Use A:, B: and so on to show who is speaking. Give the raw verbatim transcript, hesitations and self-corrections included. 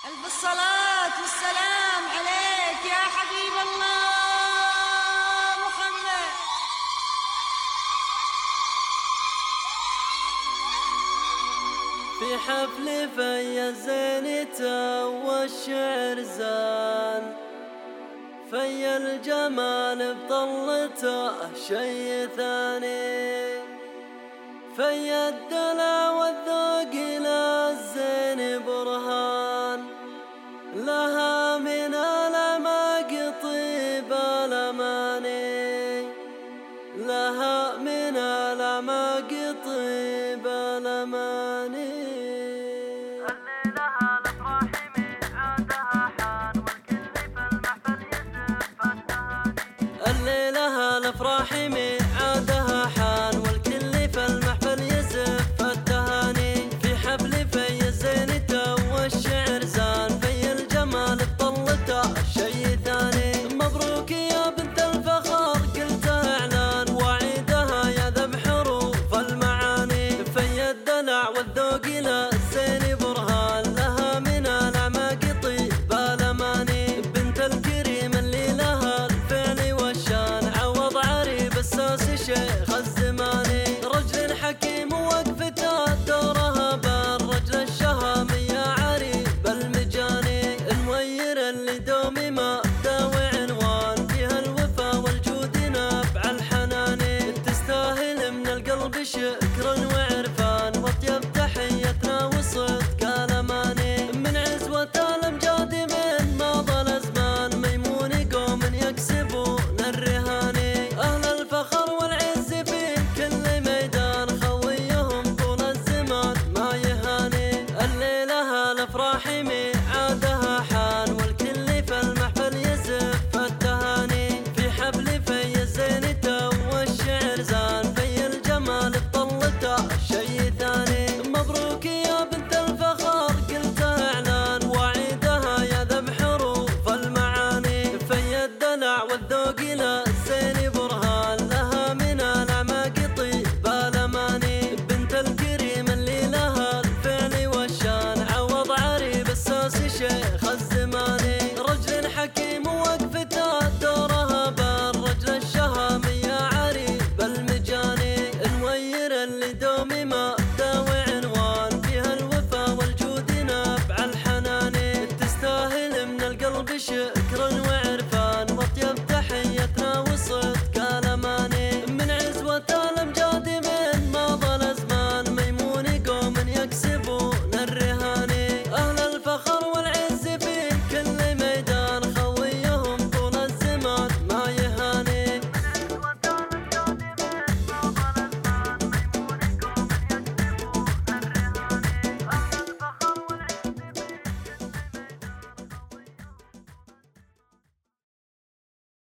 A: ألف الصلاة والسلام عليك يا حبيب الله محمد.
B: في حفل في زينته والشعر زان، في الجمال بطلته شي ثاني، في الدلع والذوق للزين برهان، لها من الأعماق طيب الأماني، لها من الأعماق طيب الأماني.
C: الليلة الأفراح ميعادها حان، والكل في المحفل يزف التهاني.
B: الليلة الأفراح ميعادها حان، والكل في المحفل يزف التهاني، في حفل في زينته والشعر زان، في الجمال بطلته شي ثاني. مبروك يا بنت الفخر قلتها إعلان، وعيدها يا ذبح حروف المعاني، في الدلع والذوق للزين